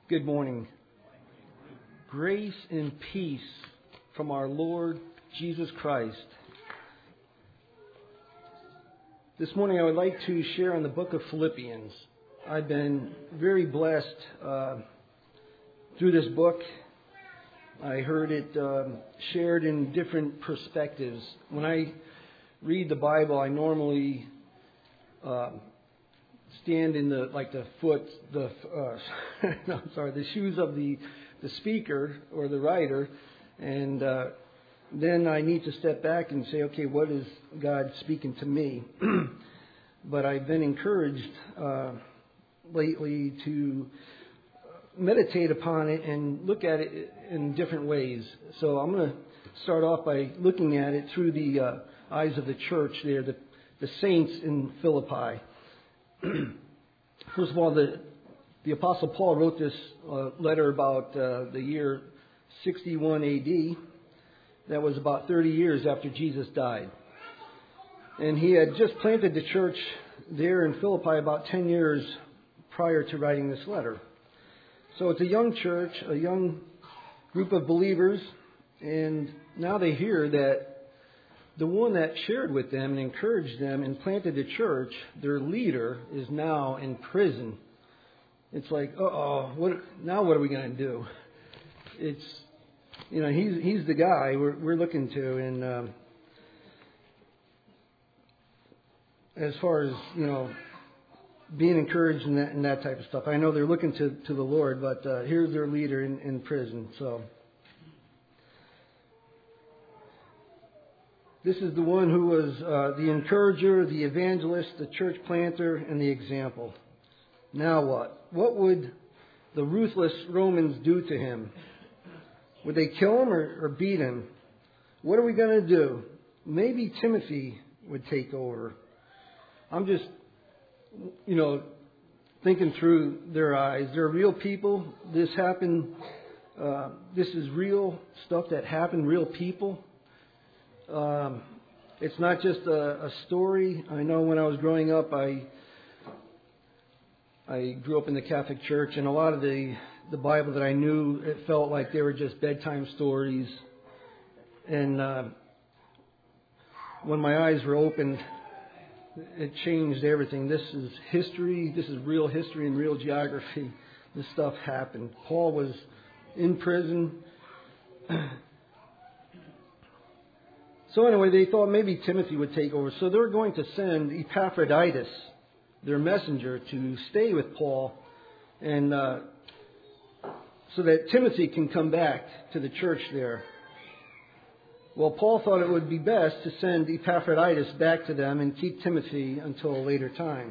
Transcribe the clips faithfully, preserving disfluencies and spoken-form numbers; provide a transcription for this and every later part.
Good morning. Grace and peace from our Lord Jesus Christ. This morning I would like to share on the book of Philippians. I've been very blessed uh, through this book. I heard it um, shared in different perspectives. When I read the Bible, I normally uh, stand in the like the foot, the uh, no, I'm sorry, the shoes of the the speaker or the writer, and uh, then I need to step back and say, okay, what is God speaking to me? But I've been encouraged uh, lately to meditate upon it and look at it in different ways. So I'm going to start off by looking at it through the uh, eyes of the church there, the, the saints in Philippi. First of all, the the Apostle Paul wrote this uh, letter about uh, the year sixty-one A D. That was about thirty years after Jesus died. And he had just planted the church there in Philippi about ten years prior to writing this letter. So it's a young church, a young group of believers, and now they hear that the one that shared with them and encouraged them and planted the church, their leader, is now in prison. It's like, uh-oh, what, now what are we going to do? It's, you know, he's he's the guy we're, we're looking to. And um, as far as, you know, being encouraged and that, and that type of stuff, I know they're looking to, to the Lord, but uh, here's their leader in, in prison. So this is the one who was uh, the encourager, the evangelist, the church planter, and the example. Now what? What would the ruthless Romans do to him? Would they kill him or, or beat him? What are we going to do? Maybe Timothy would take over. I'm just, you know, thinking through their eyes. They're real people. This happened. Uh, this is real stuff that happened, real people. Um, it's not just a, a story. I know when I was growing up, I I grew up in the Catholic Church, and a lot of the, the Bible that I knew, it felt like they were just bedtime stories. And uh, when my eyes were opened, it changed everything. This is history. This is real history and real geography. This stuff happened. Paul was in prison. So anyway, they thought maybe Timothy would take over. So they were going to send Epaphroditus, their messenger, to stay with Paul, and uh, so that Timothy can come back to the church there. Well, Paul thought it would be best to send Epaphroditus back to them and keep Timothy until a later time.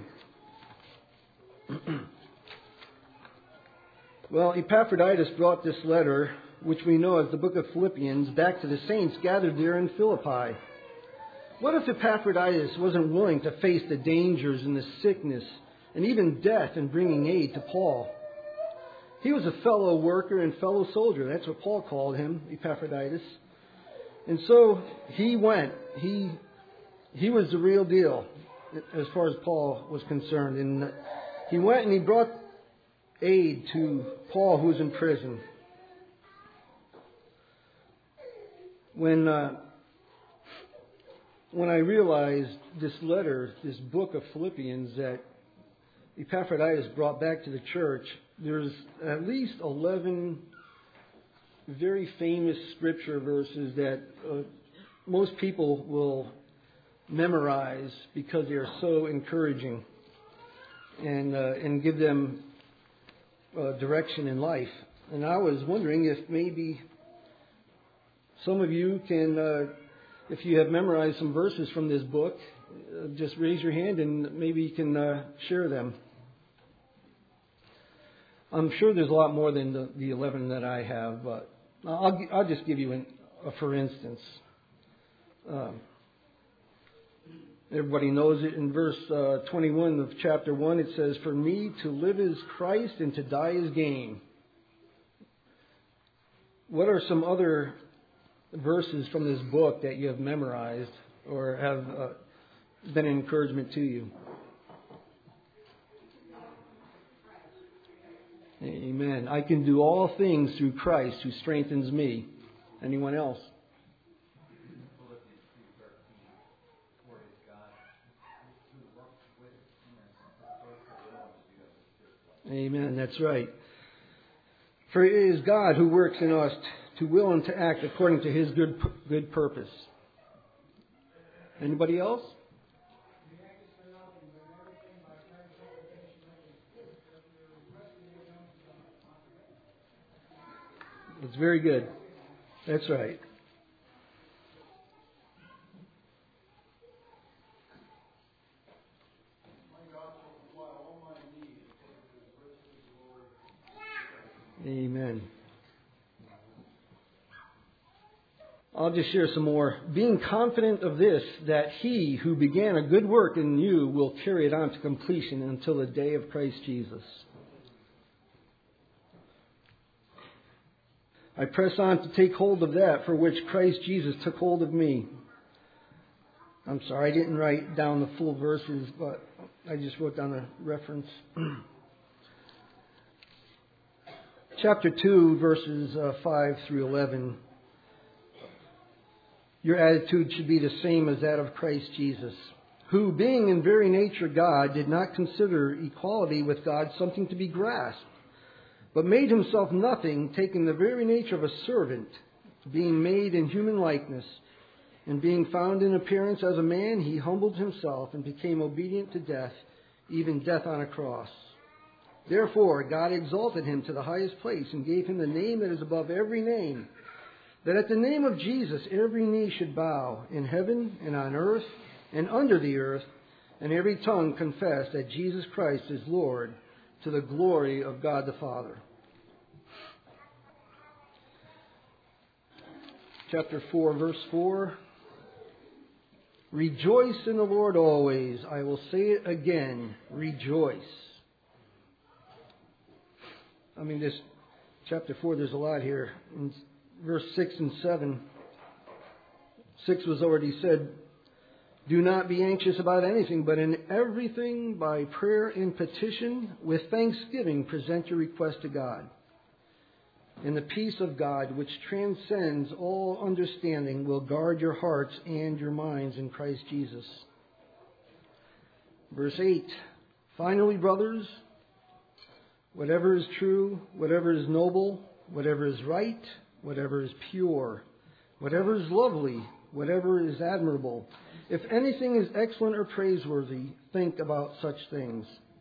Well, Epaphroditus brought this letter, which we know as the book of Philippians, back to the saints gathered there in Philippi. What if Epaphroditus wasn't willing to face the dangers and the sickness and even death in bringing aid to Paul? He was a fellow worker and fellow soldier. That's what Paul called him, Epaphroditus. And so he went. He he was the real deal as far as Paul was concerned. And he went and he brought aid to Paul, who was in prison. When uh, when I realized this letter, this book of Philippians that Epaphroditus brought back to the church, there's at least eleven very famous scripture verses that uh, most people will memorize because they are so encouraging and uh, and give them uh, direction in life. And I was wondering if maybe some of you can, uh, if you have memorized some verses from this book, uh, just raise your hand and maybe you can uh, share them. I'm sure there's a lot more than the, the eleven that I have, but I'll, I'll just give you an, a for instance. Um, everybody knows it. In verse uh, twenty-one of chapter one, it says, "For me to live is Christ and to die is gain." What are some other verses from this book that you have memorized or have uh, been an encouragement to you? Amen. I can do all things through Christ who strengthens me. Anyone else? Amen. That's right. For it is God who works in us to will and to act according to His good good purpose. Anybody else? It's very good. That's right. Amen. I'll just share some more. Being confident of this, that He who began a good work in you will carry it on to completion until the day of Christ Jesus. I press on to take hold of that for which Christ Jesus took hold of me. I'm sorry, I didn't write down the full verses, but I just wrote down a reference. Chapter two, verses uh, five through eleven. Your attitude should be the same as that of Christ Jesus, who, being in very nature God, did not consider equality with God something to be grasped, but made Himself nothing, taking the very nature of a servant, being made in human likeness, and being found in appearance as a man, He humbled Himself and became obedient to death, even death on a cross. Therefore, God exalted Him to the highest place and gave Him the name that is above every name, that at the name of Jesus every knee should bow, in heaven and on earth and under the earth, and every tongue confess that Jesus Christ is Lord, to the glory of God the Father. Chapter four, verse four. Rejoice in the Lord always. I will say it again, rejoice. I mean, this chapter four, there's a lot here. In verse six and seven, six was already said, do not be anxious about anything, but in everything by prayer and petition, with thanksgiving, present your request to God. And the peace of God, which transcends all understanding, will guard your hearts and your minds in Christ Jesus. Verse eight, finally, brothers, whatever is true, whatever is noble, whatever is right, whatever is pure, whatever is lovely, whatever is admirable, if anything is excellent or praiseworthy, think about such things.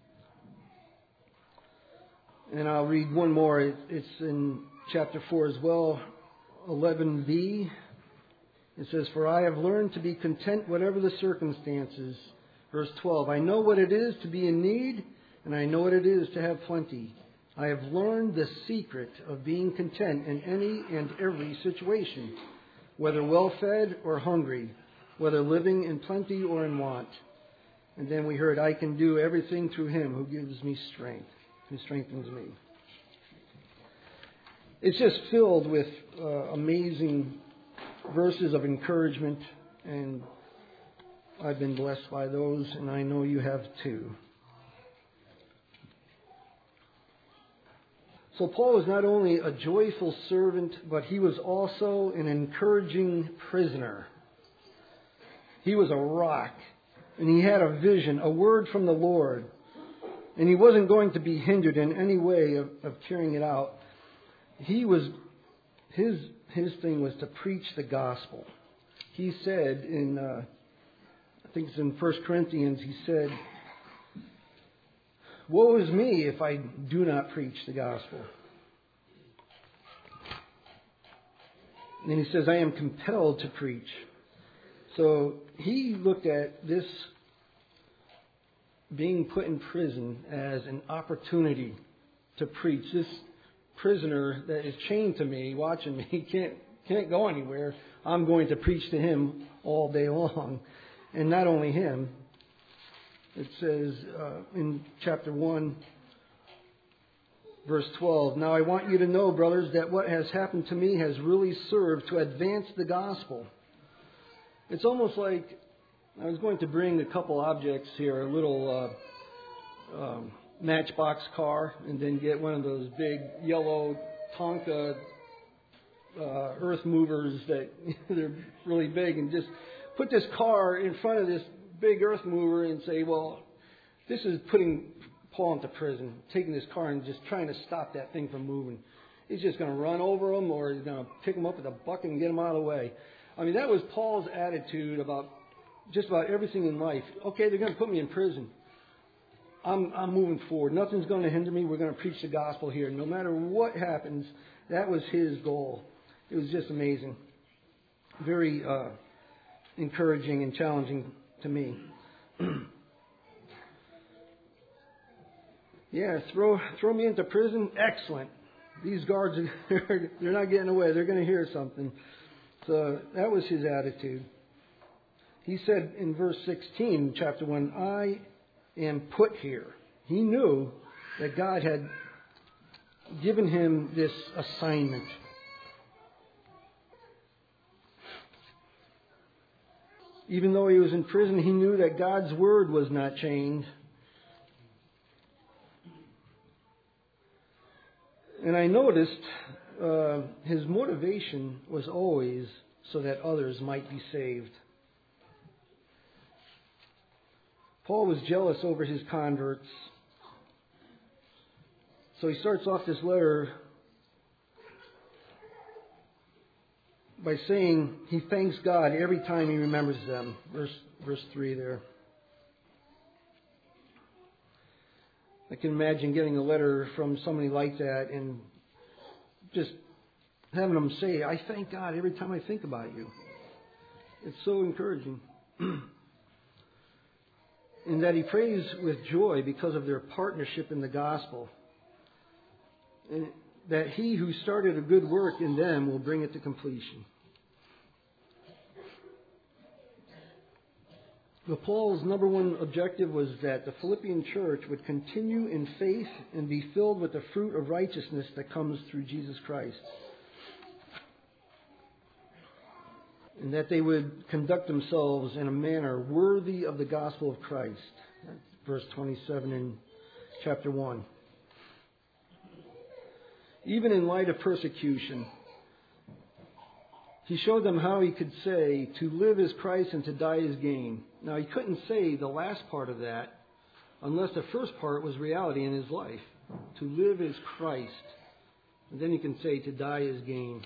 And I'll read one more. It's in chapter four as well, eleven b. It says, for I have learned to be content whatever the circumstances. Verse twelve, I know what it is to be in need, and I know what it is to have plenty. I have learned the secret of being content in any and every situation, whether well-fed or hungry, whether living in plenty or in want. And then we heard, I can do everything through Him who gives me strength, who strengthens me. It's just filled with uh, amazing verses of encouragement, and I've been blessed by those, and I know you have too. So Paul was not only a joyful servant, but he was also an encouraging prisoner. He was a rock, and he had a vision, a word from the Lord, and he wasn't going to be hindered in any way of, of carrying it out. He was, his his thing was to preach the gospel. He said in, uh, I think it's in First Corinthians, he said, woe is me if I do not preach the gospel. And then he says, I am compelled to preach. So he looked at this being put in prison as an opportunity to preach. This prisoner that is chained to me, watching me, he can't, can't go anywhere. I'm going to preach to him all day long. And not only him. It says uh, in chapter one, verse twelve, now I want you to know, brothers, that what has happened to me has really served to advance the gospel. It's almost like I was going to bring a couple objects here, a little uh, um, Matchbox car and then get one of those big yellow Tonka uh, earth movers that they're really big, and just put this car in front of this big earth mover and say, well, this is putting Paul into prison, taking this car and just trying to stop that thing from moving. He's just going to run over him, or he's going to pick him up with a bucket and get him out of the way. I mean, that was Paul's attitude about just about everything in life. Okay, they're going to put me in prison. I'm, I'm moving forward. Nothing's going to hinder me. We're going to preach the gospel here. No matter what happens, that was his goal. It was just amazing. Very uh, encouraging and challenging to me. Yeah, throw throw me into prison? Excellent. These guards, are, they're not getting away. They're going to hear something. So that was his attitude. He said in verse sixteen, chapter one, I am put here. He knew that God had given him this assignment. Even though he was in prison, he knew that God's word was not chained. And I noticed uh, his motivation was always so that others might be saved. Paul was jealous over his converts. So he starts off this letter by saying he thanks God every time he remembers them. Verse, verse three there. I can imagine getting a letter from somebody like that and just having them say, I thank God every time I think about you. It's so encouraging. And that he prays with joy because of their partnership in the gospel. And that he who started a good work in them will bring it to completion. But Paul's number one objective was that the Philippian church would continue in faith and be filled with the fruit of righteousness that comes through Jesus Christ. And that they would conduct themselves in a manner worthy of the gospel of Christ. That's verse twenty-seven in chapter one. Even in light of persecution, he showed them how he could say, to live is Christ and to die is gain. Now, he couldn't say the last part of that unless the first part was reality in his life. To live is Christ. And then he can say, to die is gain.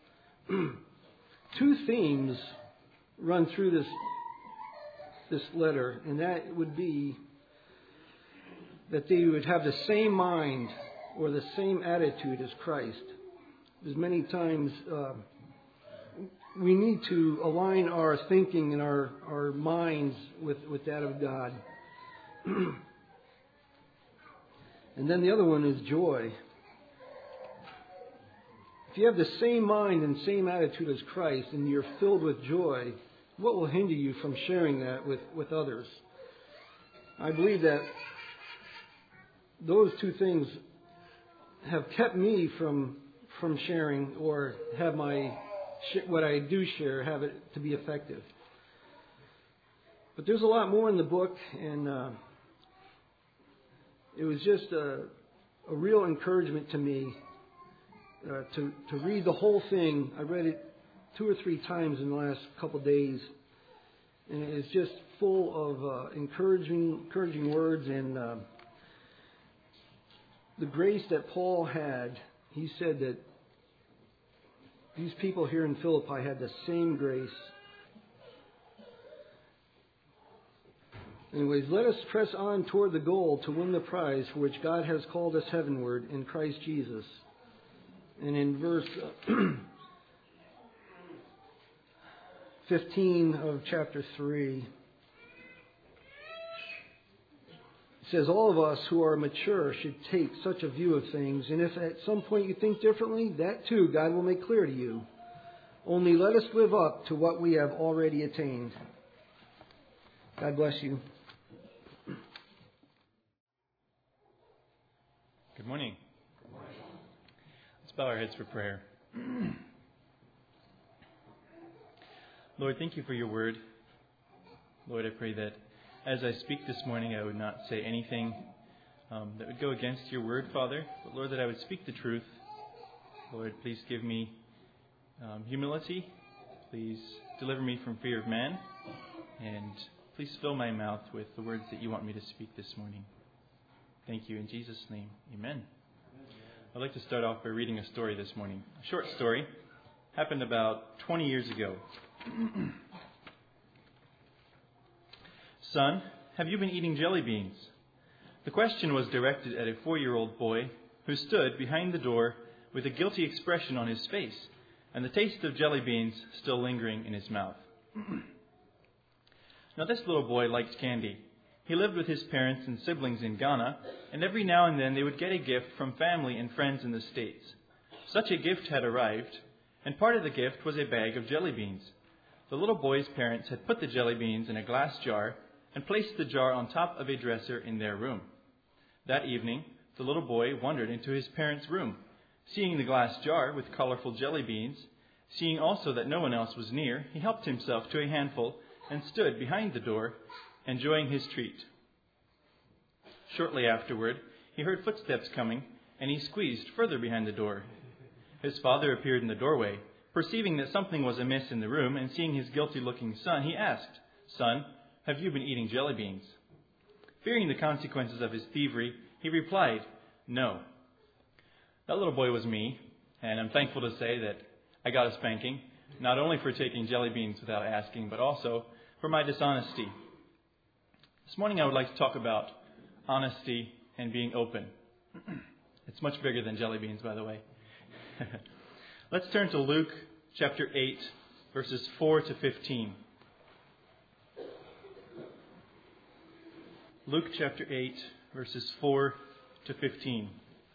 Two themes run through this, this letter, and that would be that they would have the same mind or the same attitude as Christ. As many times uh, we need to align our thinking and our, our minds with, with that of God. And then the other one is joy. If you have the same mind and same attitude as Christ and you're filled with joy, what will hinder you from sharing that with, with others? I believe that those two things have kept me from from sharing or have my what I do share have it to be effective. But there's a lot more in the book, and uh, it was just a, a real encouragement to me uh, to to read the whole thing. I read it two or three times in the last couple of days, and it's just full of uh, encouraging encouraging words and uh, the grace that Paul had. He said that these people here in Philippi had the same grace. Anyways, let us press on toward the goal to win the prize for which God has called us heavenward in Christ Jesus. And in verse fifteen of chapter three, it says, all of us who are mature should take such a view of things. And if at some point you think differently, that too God will make clear to you. Only let us live up to what we have already attained. God bless you. Good morning. Good morning. Let's bow our heads for prayer. Lord, thank you for your word. Lord, I pray that as I speak this morning, I would not say anything um, that would go against your word, Father. But Lord, that I would speak the truth. Lord, please give me um, humility. Please deliver me from fear of man. And please fill my mouth with the words that you want me to speak this morning. Thank you. In Jesus' name, amen. I'd like to start off by reading a story this morning. A short story. Happened about twenty years ago. Son, have you been eating jelly beans? The question was directed at a four-year-old boy who stood behind the door with a guilty expression on his face and the taste of jelly beans still lingering in his mouth. Now this little boy liked candy. He lived with his parents and siblings in Ghana, and every now and then they would get a gift from family and friends in the States. Such a gift had arrived, and part of the gift was a bag of jelly beans. The little boy's parents had put the jelly beans in a glass jar and placed the jar on top of a dresser in their room. That evening, the little boy wandered into his parents' room. Seeing the glass jar with colorful jelly beans, seeing also that no one else was near, he helped himself to a handful and stood behind the door, enjoying his treat. Shortly afterward, he heard footsteps coming, and he squeezed further behind the door. His father appeared in the doorway. Perceiving that something was amiss in the room and seeing his guilty-looking son, he asked, "Son, have you been eating jelly beans?" Fearing the consequences of his thievery, he replied, "No." That little boy was me, and I'm thankful to say that I got a spanking, not only for taking jelly beans without asking, but also for my dishonesty. This morning I would like to talk about honesty and being open. It's much bigger than jelly beans, by the way. Let's turn to Luke chapter eight, verses four to fifteen. Luke chapter eight, verses four to fifteen.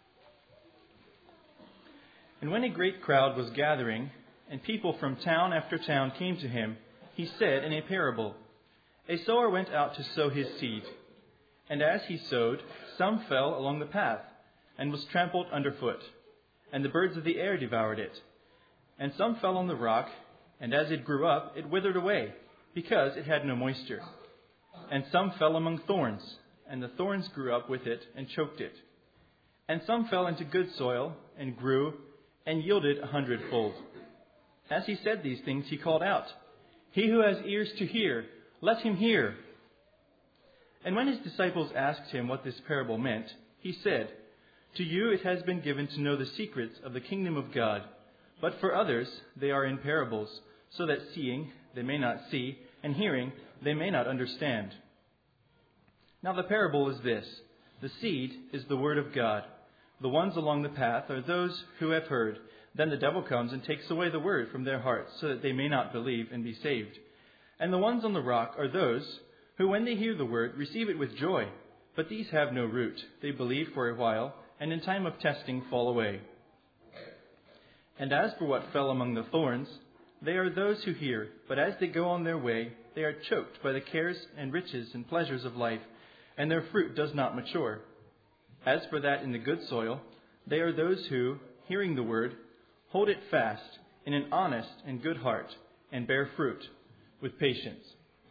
And when a great crowd was gathering, and people from town after town came to him, he said in a parable, "A sower went out to sow his seed. And as he sowed, some fell along the path, and was trampled underfoot, and the birds of the air devoured it. And some fell on the rock, and as it grew up, it withered away, because it had no moisture. And some fell among thorns, and the thorns grew up with it and choked it. And some fell into good soil, and grew, and yielded a hundredfold." As he said these things, he called out, "He who has ears to hear, let him hear." And when his disciples asked him what this parable meant, he said, "To you it has been given to know the secrets of the kingdom of God, but for others they are in parables, so that seeing they may not see, and hearing they may not understand. Now the parable is this: the seed is the word of God. The ones along the path are those who have heard. Then the devil comes and takes away the word from their hearts, so that they may not believe and be saved. And the ones on the rock are those who, when they hear the word, receive it with joy. But these have no root. They believe for a while, and in time of testing fall away. And as for what fell among the thorns, they are those who hear, but as they go on their way, they are choked by the cares and riches and pleasures of life, and their fruit does not mature. As for that in the good soil, they are those who, hearing the word, hold it fast in an honest and good heart, and bear fruit with patience."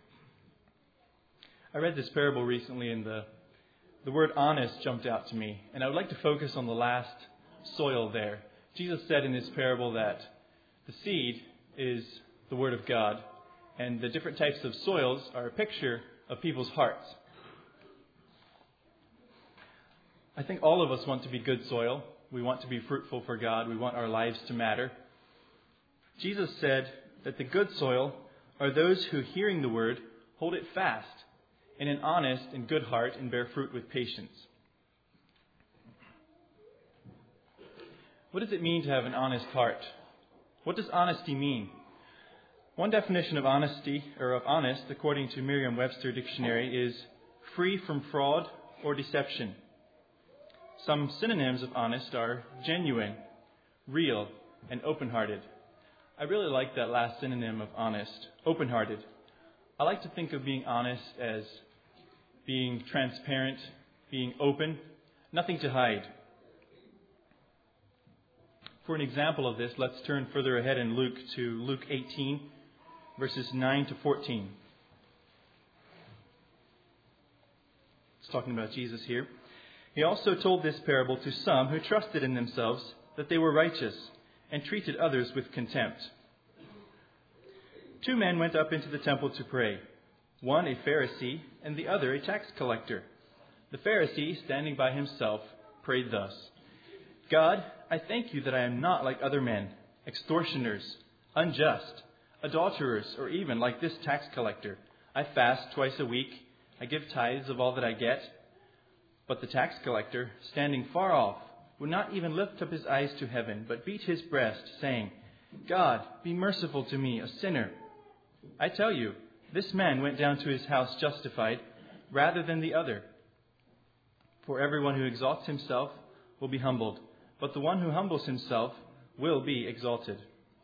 I read this parable recently, and the, the word honest jumped out to me. And I would like to focus on the last soil there. Jesus said in this parable that the seed is the word of God, and the different types of soils are a picture of people's hearts. I think all of us want to be good soil. We want to be fruitful for God. We want our lives to matter. Jesus said that the good soil are those who, hearing the word, hold it fast in an honest and good heart and bear fruit with patience. What does it mean to have an honest heart? What does honesty mean? One definition of honesty, or of honest, according to Merriam-Webster dictionary, is free from fraud or deception. Some synonyms of honest are genuine, real, and open-hearted. I really like that last synonym of honest, open-hearted. I like to think of being honest as being transparent, being open, nothing to hide. For an example of this, let's turn further ahead in Luke to Luke eighteen, verses nine to fourteen. It's talking about Jesus here. He also told this parable to some who trusted in themselves that they were righteous and treated others with contempt. Two men went up into the temple to pray, one a Pharisee and the other a tax collector. The Pharisee, standing by himself, prayed thus, God, I thank you that I am not like other men, extortioners, unjust, adulterers, or even like this tax collector. I fast twice a week. I give tithes of all that I get. But the tax collector, standing far off, would not even lift up his eyes to heaven, but beat his breast, saying, God, be merciful to me, a sinner. I tell you, this man went down to his house justified rather than the other. For everyone who exalts himself will be humbled, but the one who humbles himself will be exalted.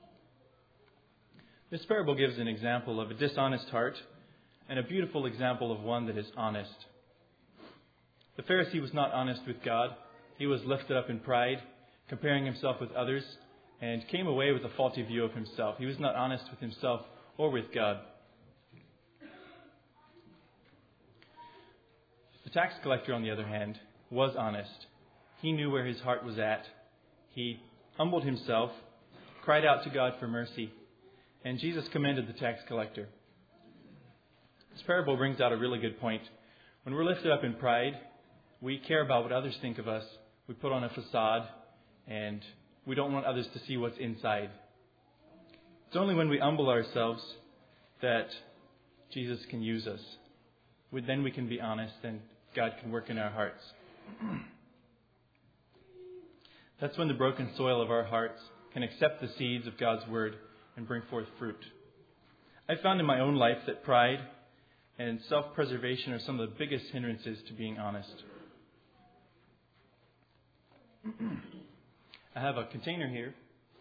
This parable gives an example of a dishonest heart and a beautiful example of one that is honest. The Pharisee was not honest with God. He was lifted up in pride, comparing himself with others, and came away with a faulty view of himself. He was not honest with himself or with God. The tax collector, on the other hand, was honest. He knew where his heart was at. He humbled himself, cried out to God for mercy, and Jesus commended the tax collector. This parable brings out a really good point. When we're lifted up in pride, we care about what others think of us. We put on a facade, and we don't want others to see what's inside. It's only when we humble ourselves that Jesus can use us. Then we can be honest, and God can work in our hearts. That's when the broken soil of our hearts can accept the seeds of God's Word and bring forth fruit. I found in my own life that pride and self-preservation are some of the biggest hindrances to being honest. I have a container here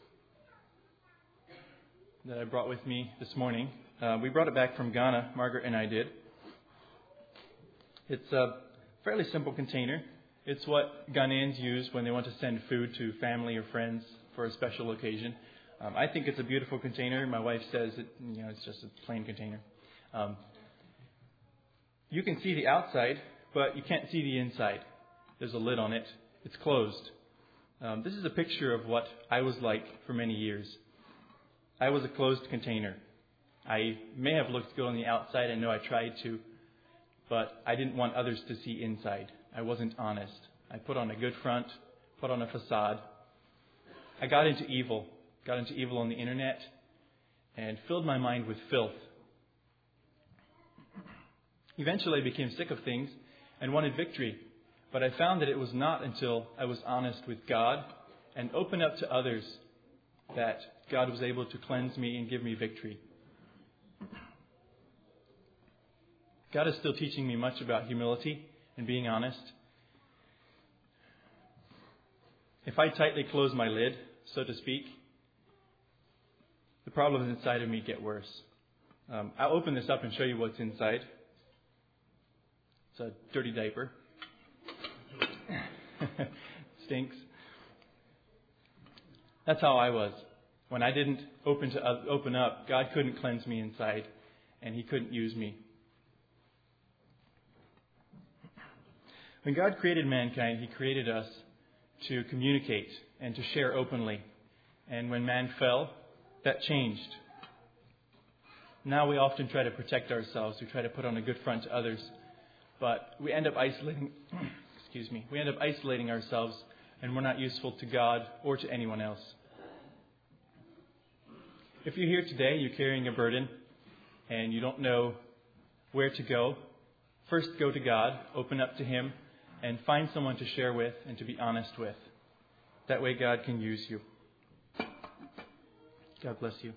that I brought with me this morning. Uh, we brought it back from Ghana, Margaret and I did. It's a fairly simple container. It's what Ghanaians use when they want to send food to family or friends for a special occasion. Um, I think it's a beautiful container. My wife says it, you know, it's just a plain container. Um, you can see the outside, but you can't see the inside. There's a lid on it. It's closed. Um, this is a picture of what I was like for many years. I was a closed container. I may have looked good on the outside. I know I tried to, but I didn't want others to see inside. I wasn't honest. I put on a good front, put on a facade. I got into evil, got into evil on the internet, and filled my mind with filth. Eventually I became sick of things and wanted victory. But I found that it was not until I was honest with God and opened up to others that God was able to cleanse me and give me victory. God is still teaching me much about humility and being honest. If I tightly close my lid, so to speak, the problems inside of me get worse. Um, I'll open this up and show you what's inside. It's a dirty diaper. Stinks. That's how I was. When I didn't open to uh, open up, God couldn't cleanse me inside, and He couldn't use me. When God created mankind, He created us to communicate and to share openly. And when man fell, that changed. Now we often try to protect ourselves. We try to put on a good front to others, but we end up isolating. Excuse me. We end up isolating ourselves, and we're not useful to God or to anyone else. If you're here today, you're carrying a burden, and you don't know where to go, first go to God, open up to Him, and find someone to share with and to be honest with. That way God can use you. God bless you.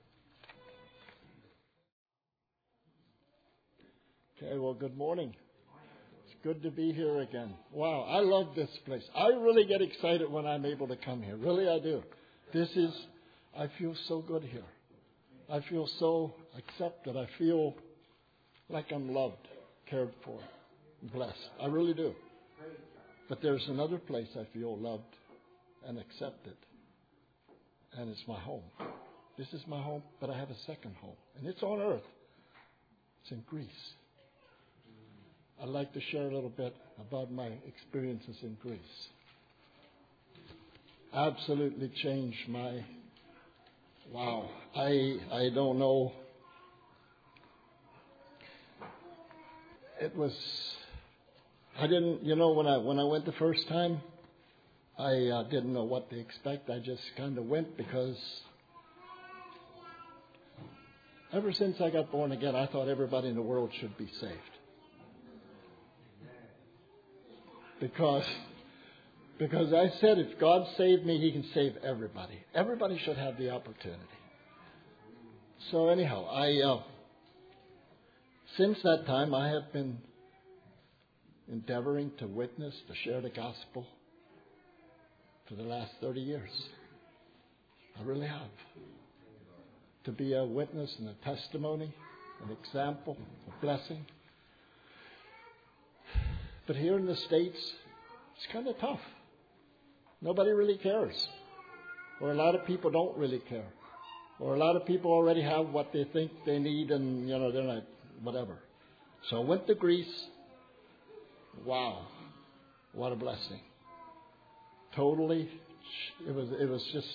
Okay, well, good morning. It's good to be here again. Wow, I love this place. I really get excited when I'm able to come here. Really, I do. This is, I feel so good here. I feel so accepted. I feel like I'm loved, cared for, blessed. I really do. But there's another place I feel loved and accepted, and it's my home. This is my home, but I have a second home, and it's on earth. It's in Greece. I'd like to share a little bit about my experiences in Greece. Absolutely changed my, wow, I I don't know. It was, I didn't, you know, when I when I went the first time, I uh, didn't know what to expect. I just kind of went because ever since I got born again, I thought everybody in the world should be saved. Because, because I said if God saved me, He can save everybody. Everybody should have the opportunity. So anyhow, I uh, since that time I have been endeavoring to witness, to share the gospel for the last thirty years. I really have. To be a witness and a testimony, an example, a blessing. But here in the States, it's kind of tough. Nobody really cares. Or a lot of people don't really care. Or a lot of people already have what they think they need and, you know, they're not, whatever. So I went to Greece. Wow. What a blessing. Totally, it was, it was just,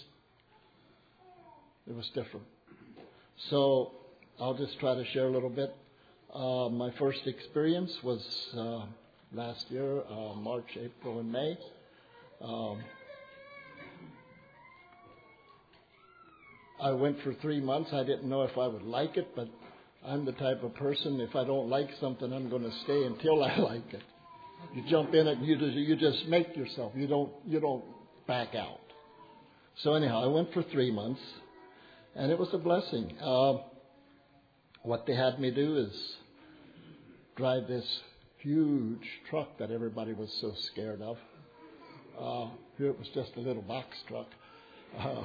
it was different. So I'll just try to share a little bit. Uh, my first experience was uh, last year, uh, March, April, and May. Um, I went for three months. I didn't know if I would like it, but I'm the type of person, if I don't like something, I'm going to stay until I like it. You jump in it and you just, you just make yourself. You don't, you don't back out. So anyhow, I went for three months, and it was a blessing. Uh, what they had me do is drive this huge truck that everybody was so scared of. Uh, here it was just a little box truck. Uh,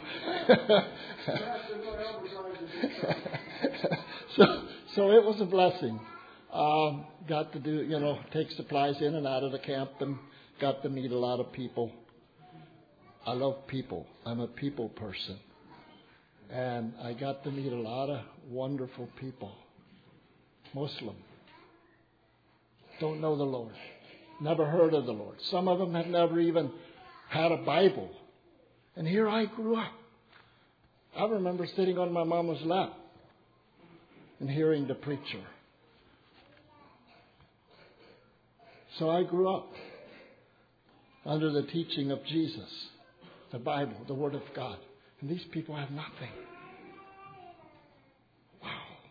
so, so it was a blessing. Um, got to do, you know, take supplies in and out of the camp, and got to meet a lot of people. I love people. I'm a people person. And I got to meet a lot of wonderful people. Muslim. Don't know the Lord. Never heard of the Lord. Some of them had never even had a Bible. And here I grew up. I remember sitting on my mama's lap and hearing the preacher. So I grew up under the teaching of Jesus, the Bible, the Word of God. And these people have nothing. Wow.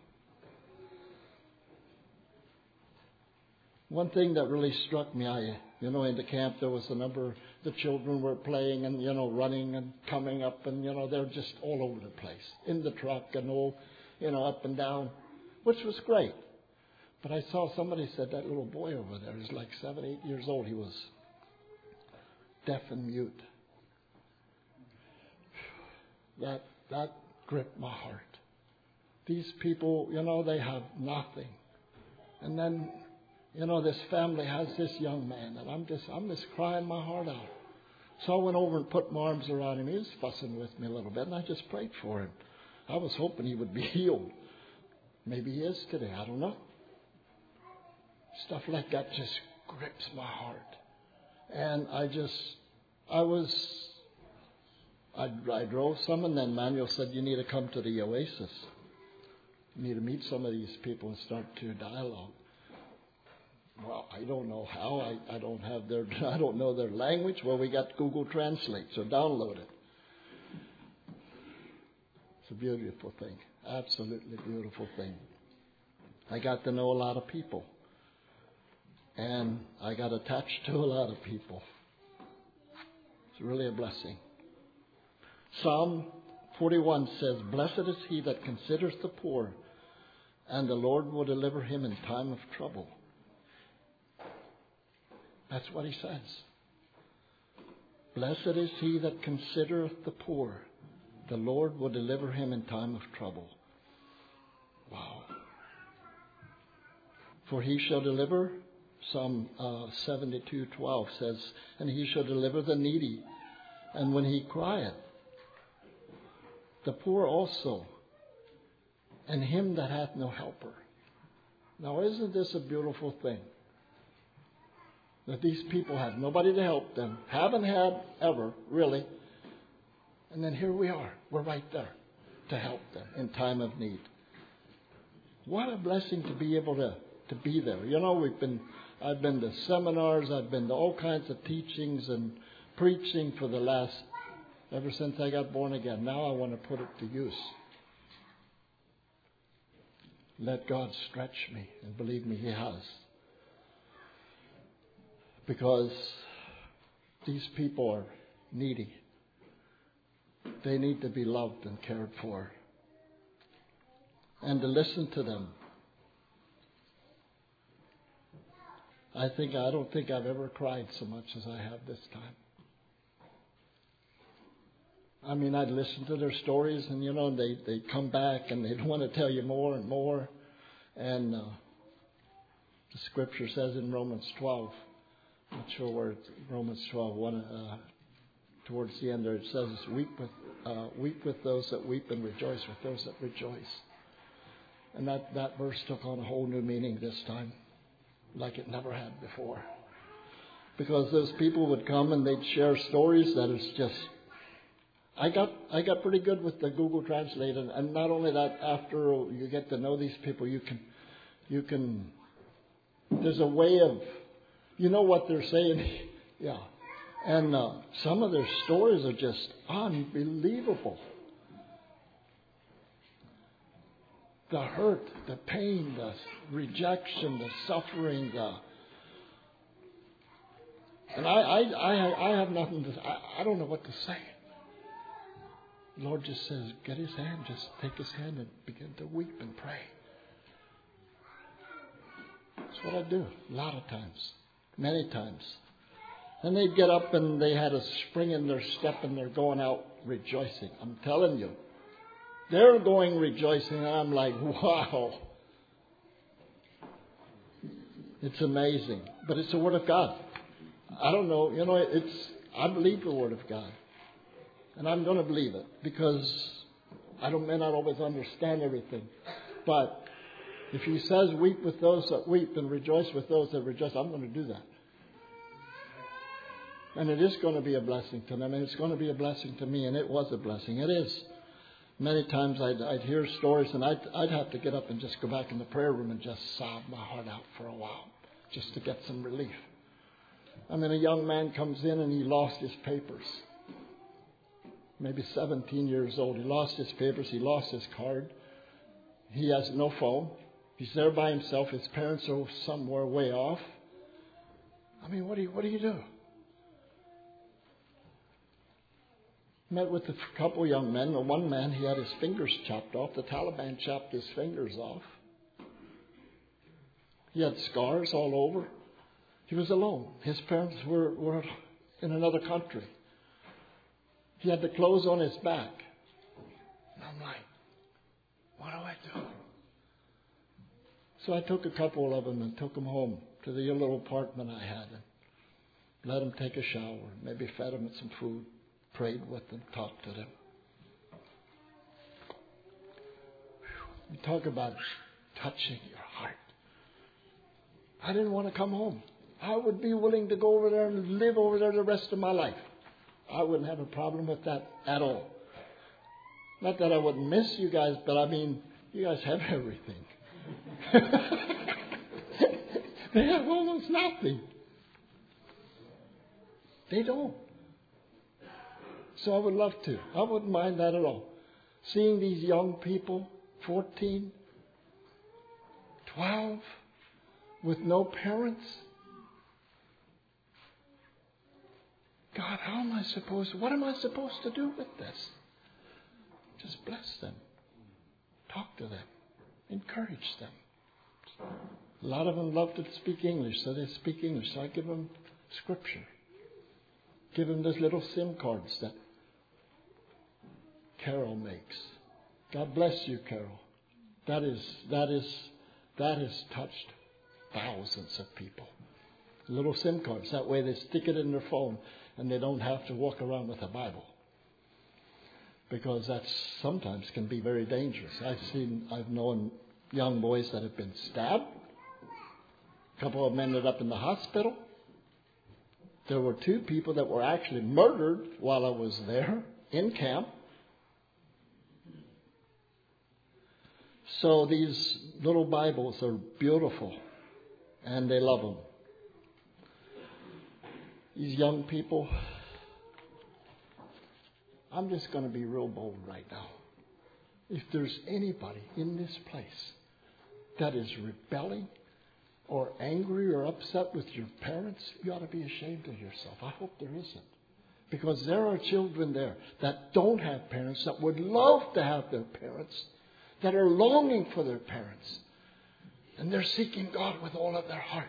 One thing that really struck me, I, you know, in the camp there was a number, the children were playing and, you know, running and coming up and, you know, they're just all over the place. In the truck and all, you know, up and down, which was great. But I saw somebody said that little boy over there is like seven, eight years old. He was deaf and mute. That that gripped my heart. These people, you know, they have nothing. And then, you know, this family has this young man, and I'm just I'm just crying my heart out. So I went over and put my arms around him. He was fussing with me a little bit, and I just prayed for him. I was hoping he would be healed. Maybe he is today. I don't know. Stuff like that just grips my heart. And I just, I was, I, I drove some, and then Manuel said, you need to come to the Oasis. You need to meet some of these people and start to dialogue. Well, I don't know how. I, I don't have their, I don't know their language. Well, we got Google Translate, so download it. It's a beautiful thing. Absolutely beautiful thing. I got to know a lot of people. And I got attached to a lot of people. It's really a blessing. Psalm forty-one says, blessed is he that considers the poor, and the Lord will deliver him in time of trouble. That's what he says. Blessed is he that considereth the poor, the Lord will deliver him in time of trouble. Wow. For he shall deliver, Psalm uh, seventy-two twelve says, and he shall deliver the needy, and when he crieth, the poor also, and him that hath no helper. Now, isn't this a beautiful thing? that these people had nobody to help them, haven't had ever, really. And then here we are. We're right there to help them in time of need. What a blessing to be able to, to be there. You know, we've been I've been to seminars, I've been to all kinds of teachings and preaching for the last, ever since I got born again. Now I want to put it to use. Let God stretch me, and believe me, He has. Because these people are needy. They need to be loved and cared for. And to listen to them. I think I don't think I've ever cried so much as I have this time. I mean, I'd listen to their stories, and you know, they they come back and they'd want to tell you more and more. And uh, the Scripture says in Romans twelve, I'm not sure where it's, Romans twelve, one, uh, towards the end there, it says, "Weep with uh, weep with those that weep, and rejoice with those that rejoice." And that that verse took on a whole new meaning this time, like it never had before, because those people would come and they'd share stories that is just. I got I got pretty good with the Google Translate, and, and not only that, after you get to know these people, you can you can there's a way of, you know what they're saying, yeah, and uh, some of their stories are just unbelievable. The hurt, the pain, the rejection, the suffering, the and I I I, I have nothing to I, I don't know what to say. The Lord just says, get His hand, just take His hand and begin to weep and pray. That's what I do a lot of times, many times. And they'd get up and they had a spring in their step and they're going out rejoicing. I'm telling you, they're going rejoicing, and I'm like, wow. It's amazing. But it's the Word of God. I don't know, you know, it's, I believe the Word of God. And I'm going to believe it, because I don't, may not always understand everything. But if He says, weep with those that weep and rejoice with those that rejoice, I'm going to do that. And it is going to be a blessing to them. And it's going to be a blessing to me. And it was a blessing. It is. Many times I'd, I'd hear stories, and I'd, I'd have to get up and just go back in the prayer room and just sob my heart out for a while, just to get some relief. I mean, a young man comes in and he lost his papers. Maybe seventeen years old. He lost his papers. He lost his card. He has no phone. He's there by himself. His parents are somewhere way off. I mean, what do you, what do you do? Met with a couple young men. And one man, he had his fingers chopped off. The Taliban chopped his fingers off. He had scars all over. He was alone. His parents were, were in another country. He had the clothes on his back. And I'm like, what do I do? So I took a couple of them and took them home to the little apartment I had, and let them take a shower, maybe fed them with some food, prayed with them, talked to them. You talk about touching your heart. I didn't want to come home. I would be willing to go over there and live over there the rest of my life. I wouldn't have a problem with that at all. Not that I wouldn't miss you guys, but I mean, you guys have everything. They have almost nothing. They don't. So I would love to. I wouldn't mind that at all. Seeing these young people, fourteen, twelve, with no parents. God, how am I supposed, what am I supposed to do with this? Just bless them. Talk to them. Encourage them. A lot of them love to speak English, so they speak English. So I give them Scripture. Give them those little SIM cards that Carol makes. God bless you, Carol. That is, that is, that has touched thousands of people. Little SIM cards. That way they stick it in their phone and they don't have to walk around with a Bible. Because that sometimes can be very dangerous. I've seen, I've known young boys that have been stabbed. A couple of them ended up in the hospital. There were two people that were actually murdered while I was there in camp. So these little Bibles are beautiful, and they love them. These young people, I'm just going to be real bold right now. If there's anybody in this place that is rebelling or angry or upset with your parents, you ought to be ashamed of yourself. I hope there isn't. Because there are children there that don't have parents, that would love to have their parents, that are longing for their parents. And they're seeking God with all of their heart.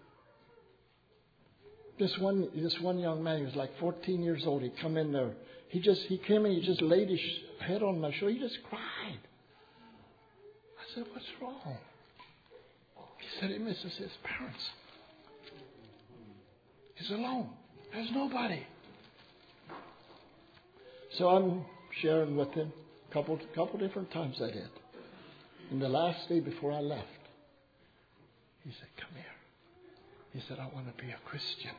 This one, this one young man, he was like fourteen years old. He come in there. He just, he came in, he just laid his head on my shoulder. He just cried. I said, "What's wrong?" He said he misses his parents. He's alone. There's nobody. So I'm sharing with him a couple, couple different times I did. And the last day before I left, he said, "Come here." He said, "I want to be a Christian.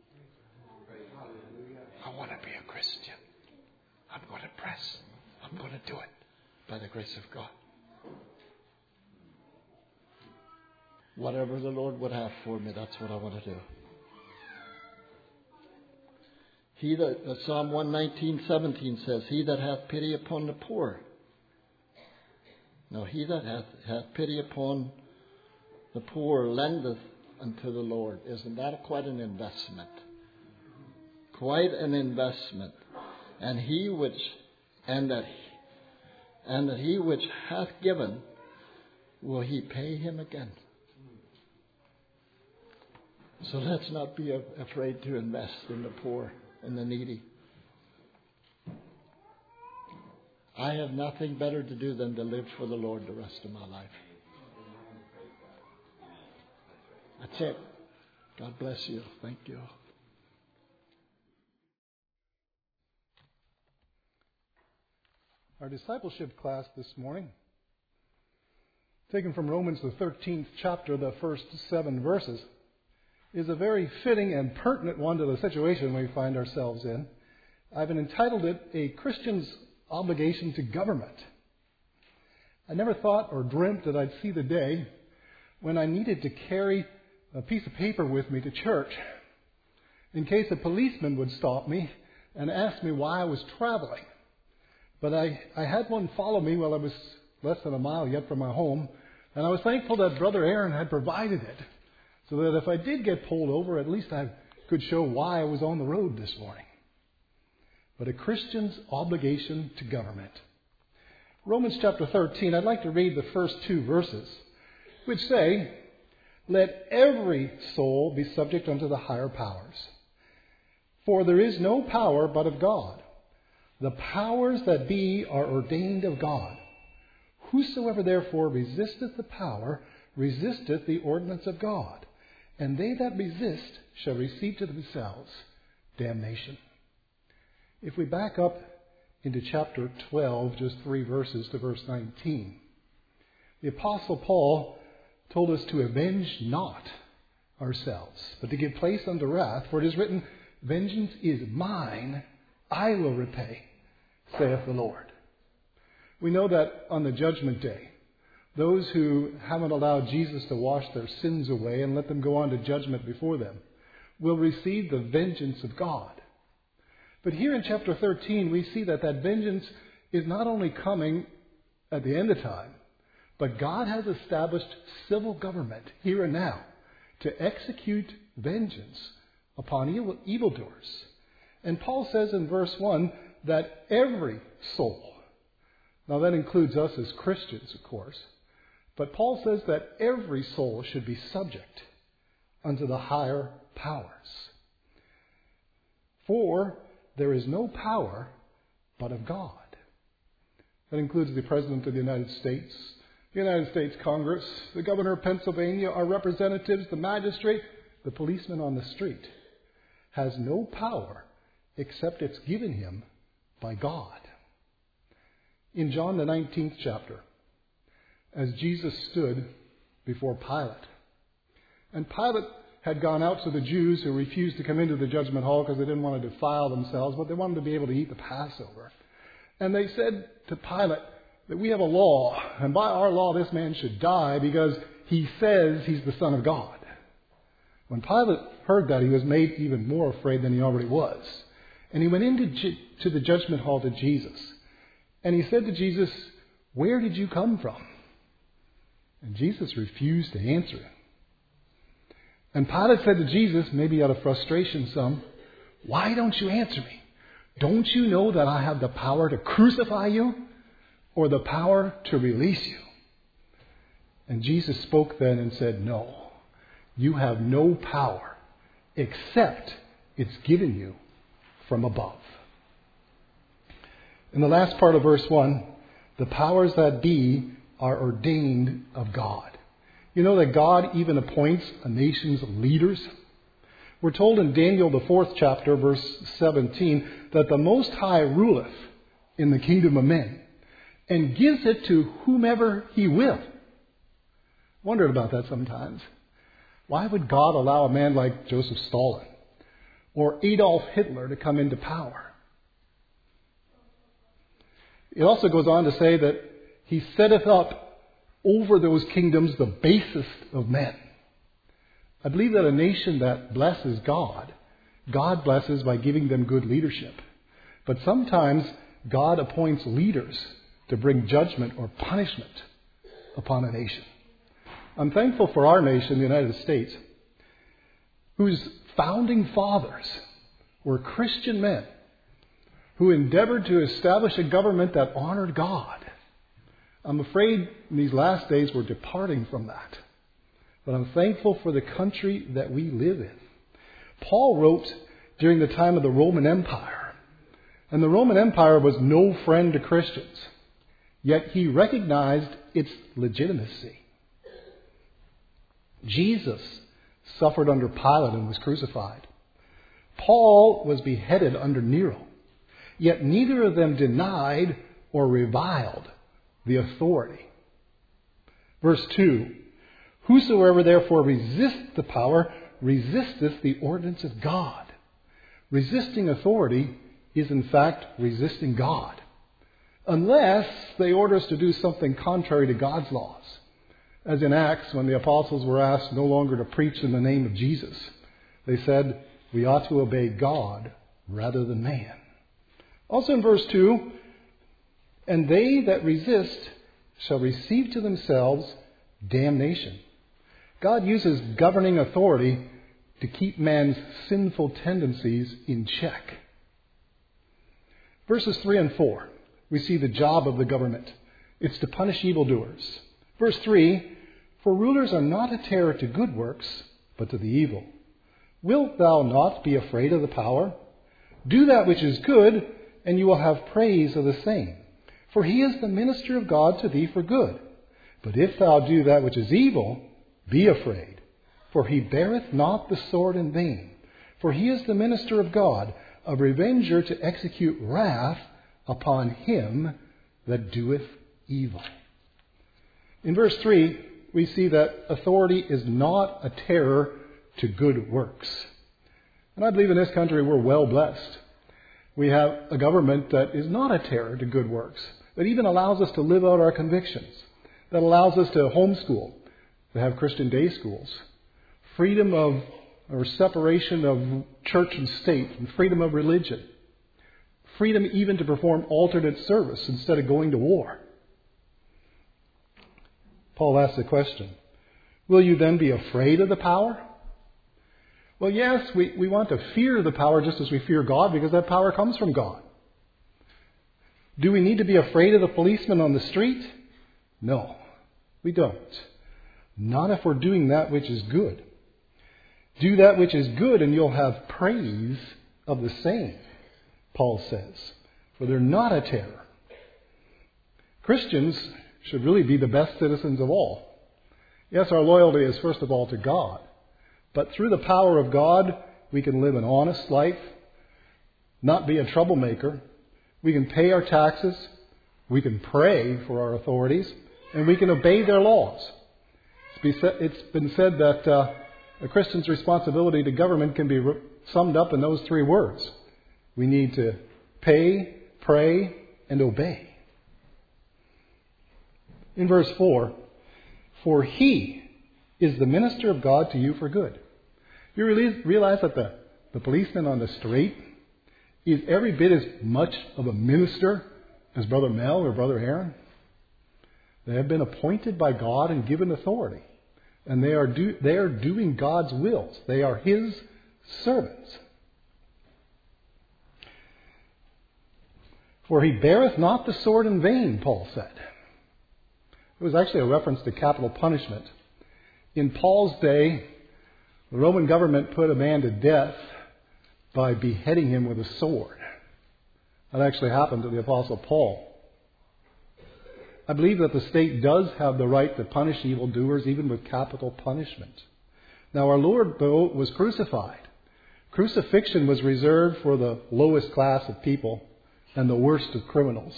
I want to be a Christian. I'm going to press. I'm going to do it by the grace of God." Whatever the Lord would have for me, that's what I want to do. He that, uh, Psalm one nineteen, seventeen says, "He that hath pity upon the poor." No, he that hath, hath pity upon the poor lendeth unto the Lord. Isn't that quite an investment? Quite an investment. And he which, and that, and that he which hath given, will he pay him again. So let's not be afraid to invest in the poor and the needy. I have nothing better to do than to live for the Lord the rest of my life. That's it. God bless you. Thank you. Our discipleship class this morning, taken from Romans the thirteenth chapter, the first seven verses, is a very fitting and pertinent one to the situation we find ourselves in. I've entitled it, "A Christian's Obligation to Government." I never thought or dreamt that I'd see the day when I needed to carry a piece of paper with me to church in case a policeman would stop me and ask me why I was traveling. But I, I had one follow me while I was less than a mile yet from my home, and I was thankful that Brother Aaron had provided it, so that if I did get pulled over, at least I could show why I was on the road this morning. But a Christian's obligation to government. Romans chapter thirteen, I'd like to read the first two verses, which say, "Let every soul be subject unto the higher powers. For there is no power but of God. The powers that be are ordained of God. Whosoever therefore resisteth the power, resisteth the ordinance of God. And they that resist shall receive to themselves damnation." If we back up into chapter twelve, just three verses to verse nineteen, the Apostle Paul told us to avenge not ourselves, but to give place unto wrath, for it is written, "Vengeance is mine, I will repay, saith the Lord." We know that on the judgment day, those who haven't allowed Jesus to wash their sins away and let them go on to judgment before them will receive the vengeance of God. But here in chapter thirteen, we see that that vengeance is not only coming at the end of time, but God has established civil government here and now to execute vengeance upon evil, evildoers. And Paul says in verse one that every soul, now that includes us as Christians, of course, but Paul says that every soul should be subject unto the higher powers. For there is no power but of God. That includes the President of the United States, the United States Congress, the Governor of Pennsylvania, our representatives, the magistrate, the policeman on the street. Has no power except it's given him by God. In John the nineteenth chapter, as Jesus stood before Pilate, and Pilate had gone out to the Jews who refused to come into the judgment hall because they didn't want to defile themselves, but they wanted to be able to eat the Passover. And they said to Pilate that we have a law, and by our law this man should die because he says he's the Son of God. When Pilate heard that, he was made even more afraid than he already was. And he went into to the judgment hall to Jesus. And he said to Jesus, "Where did you come from?" And Jesus refused to answer him. And Pilate said to Jesus, maybe out of frustration some, "Why don't you answer me? Don't you know that I have the power to crucify you or the power to release you?" And Jesus spoke then and said, "No, you have no power except it's given you from above." In the last part of verse one, the powers that be are ordained of God. You know that God even appoints a nation's leaders? We're told in Daniel, the fourth chapter, verse seventeen, that the Most High ruleth in the kingdom of men and gives it to whomever he will. Wondered about that sometimes. Why would God allow a man like Joseph Stalin or Adolf Hitler to come into power? It also goes on to say that he setteth up over those kingdoms the basest of men. I believe that a nation that blesses God, God blesses by giving them good leadership. But sometimes God appoints leaders to bring judgment or punishment upon a nation. I'm thankful for our nation, the United States, whose founding fathers were Christian men who endeavored to establish a government that honored God. I'm afraid in these last days we're departing from that. But I'm thankful for the country that we live in. Paul wrote during the time of the Roman Empire. And the Roman Empire was no friend to Christians. Yet he recognized its legitimacy. Jesus suffered under Pilate and was crucified. Paul was beheaded under Nero. Yet neither of them denied or reviled the authority. Verse two, whosoever therefore resists the power, resisteth the ordinance of God. Resisting authority is in fact resisting God. Unless they order us to do something contrary to God's laws. As in Acts, when the apostles were asked no longer to preach in the name of Jesus, they said, we ought to obey God rather than man. Also in verse two, and they that resist shall receive to themselves damnation. God uses governing authority to keep man's sinful tendencies in check. Verses three and four, we see the job of the government. It's to punish evildoers. Verse three, for rulers are not a terror to good works, but to the evil. Wilt thou not be afraid of the power? Do that which is good, and you will have praise of the same. For he is the minister of God to thee for good. But if thou do that which is evil, be afraid. For he beareth not the sword in vain. For he is the minister of God, a revenger to execute wrath upon him that doeth evil. In verse three, we see that authority is not a terror to good works. And I believe in this country we're well blessed. We have a government that is not a terror to good works, that even allows us to live out our convictions, that allows us to homeschool, to have Christian day schools, freedom of or separation of church and state, and freedom of religion, freedom even to perform alternate service instead of going to war. Paul asks the question, will you then be afraid of the power? Well, yes, we, we want to fear the power just as we fear God because that power comes from God. Do we need to be afraid of the policeman on the street? No, we don't. Not if we're doing that which is good. Do that which is good and you'll have praise of the same, Paul says. For they're not a terror. Christians should really be the best citizens of all. Yes, our loyalty is first of all to God. But through the power of God, we can live an honest life, not be a troublemaker. We can pay our taxes. We can pray for our authorities. And we can obey their laws. It's been said that uh, A Christian's responsibility to government can be re- summed up in those three words. We need to pay, pray, and obey. In verse four, for he is the minister of God to you for good. You realize that the, the policeman on the street is every bit as much of a minister as Brother Mel or Brother Aaron. They have been appointed by God and given authority. And they are, do, they are doing God's wills. They are His servants. For he beareth not the sword in vain, Paul said. It was actually a reference to capital punishment. In Paul's day, the Roman government put a man to death by beheading him with a sword. That actually happened to the Apostle Paul. I believe that the state does have the right to punish evildoers even with capital punishment. Now our Lord, though, was crucified. Crucifixion was reserved for the lowest class of people and the worst of criminals.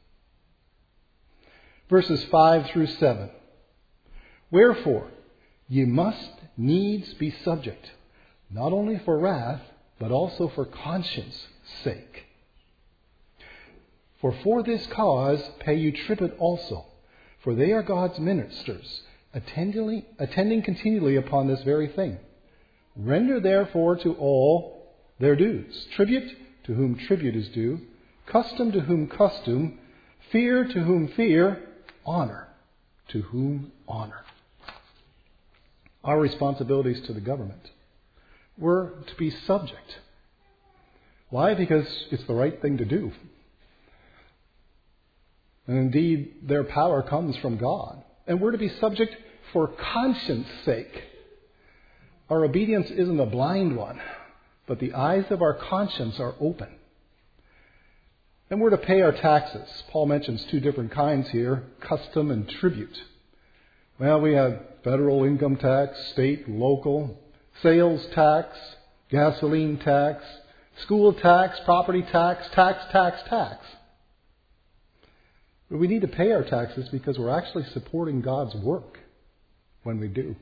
Verses five through seven. Wherefore, ye must needs be subject, not only for wrath, but also for conscience' sake. For for this cause pay you tribute also, for they are God's ministers, attending, attending continually upon this very thing. Render therefore to all their dues. Tribute, to whom tribute is due. Custom, to whom custom. Fear, to whom fear. Honor, to whom honor. Our responsibilities to the government were to be subject. Why? Because it's the right thing to do. And indeed, their power comes from God. And we're to be subject for conscience sake. Our obedience isn't a blind one, but the eyes of our conscience are open. And we're to pay our taxes. Paul mentions two different kinds here, custom and tribute. Well, we have federal income tax, state, local, sales tax, gasoline tax, school tax, property tax, tax, tax, tax. But we need to pay our taxes because we're actually supporting God's work when we do.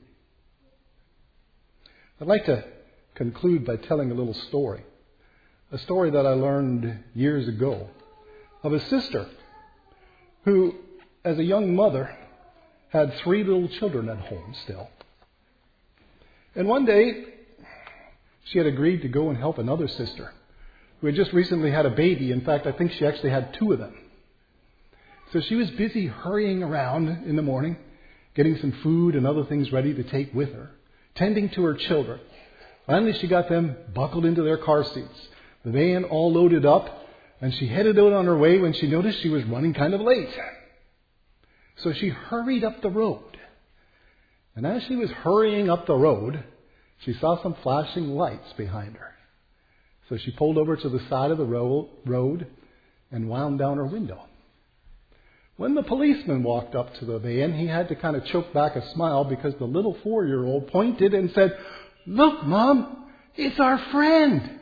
I'd like to conclude by telling a little story. A story that I learned years ago of a sister who, as a young mother, had three little children at home still. And one day, she had agreed to go and help another sister who had just recently had a baby. In fact, I think she actually had two of them. So she was busy hurrying around in the morning, getting some food and other things ready to take with her, tending to her children. Finally, she got them buckled into their car seats, the van all loaded up, and she headed out on her way when she noticed she was running kind of late. So she hurried up the road. And as she was hurrying up the road, she saw some flashing lights behind her. So she pulled over to the side of the road and wound down her window. When the policeman walked up to the van, he had to kind of choke back a smile because the little four-year-old pointed and said, "Look, Mom, it's our friend."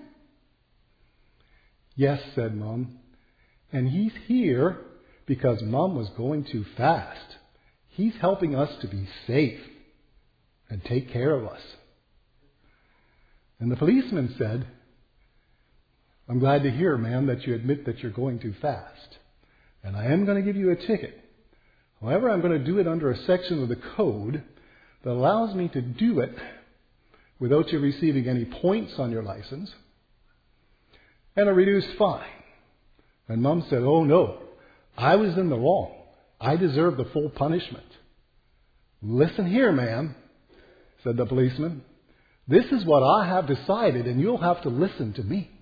"Yes," said Mom, "and he's here because Mom was going too fast. He's helping us to be safe and take care of us." And the policeman said, "I'm glad to hear, ma'am, that you admit that you're going too fast. And I am going to give you a ticket. However, I'm going to do it under a section of the code that allows me to do it without you receiving any points on your license and a reduced fine." And Mom said, "Oh no, I was in the wrong. I deserve the full punishment." "Listen here, ma'am," said the policeman. "This is what I have decided, and you'll have to listen to me."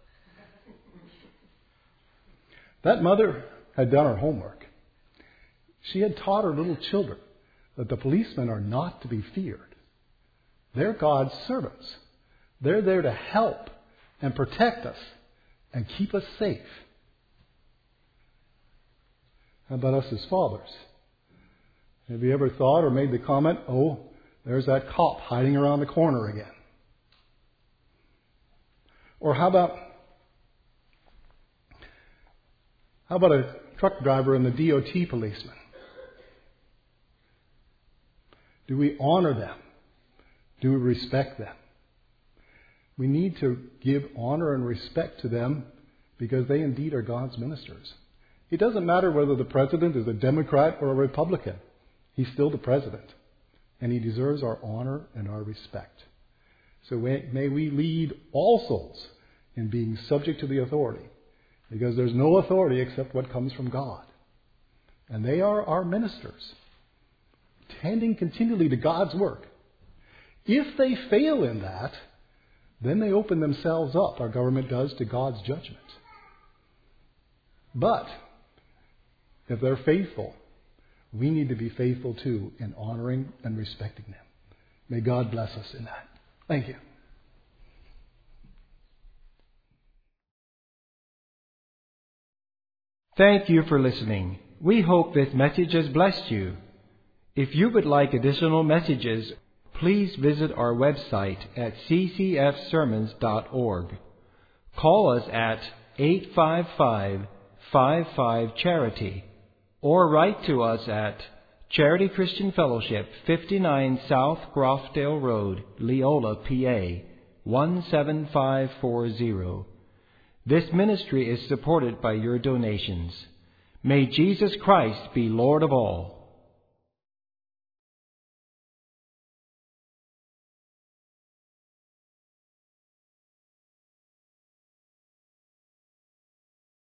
That mother had done her homework. She had taught her little children that the policemen are not to be feared. They're God's servants. They're there to help and protect us and keep us safe. How about us as fathers? Have you ever thought or made the comment, "Oh, there's that cop hiding around the corner again"? Or how about how about a truck driver and the D O T policeman? Do we honor them Do we respect them? We need to give honor and respect to them because they indeed are God's ministers. It doesn't matter whether the president is a Democrat or a Republican. He's still the president. And he deserves our honor and our respect. So may we lead all souls in being subject to the authority. Because there's no authority except what comes from God. And they are our ministers, tending continually to God's work. If they fail in that, then they open themselves up, our government does, to God's judgment. But if they're faithful, we need to be faithful too in honoring and respecting them. May God bless us in that. Thank you. Thank you for listening. We hope this message has blessed you. If you would like additional messages, please visit our website at c c f sermons dot org. Call us at eight five five, five five, charity or write to us at Charity Christian Fellowship, fifty-nine South Grofdale Road, Leola, P A, one seven five four zero. This ministry is supported by your donations. May Jesus Christ be Lord of all.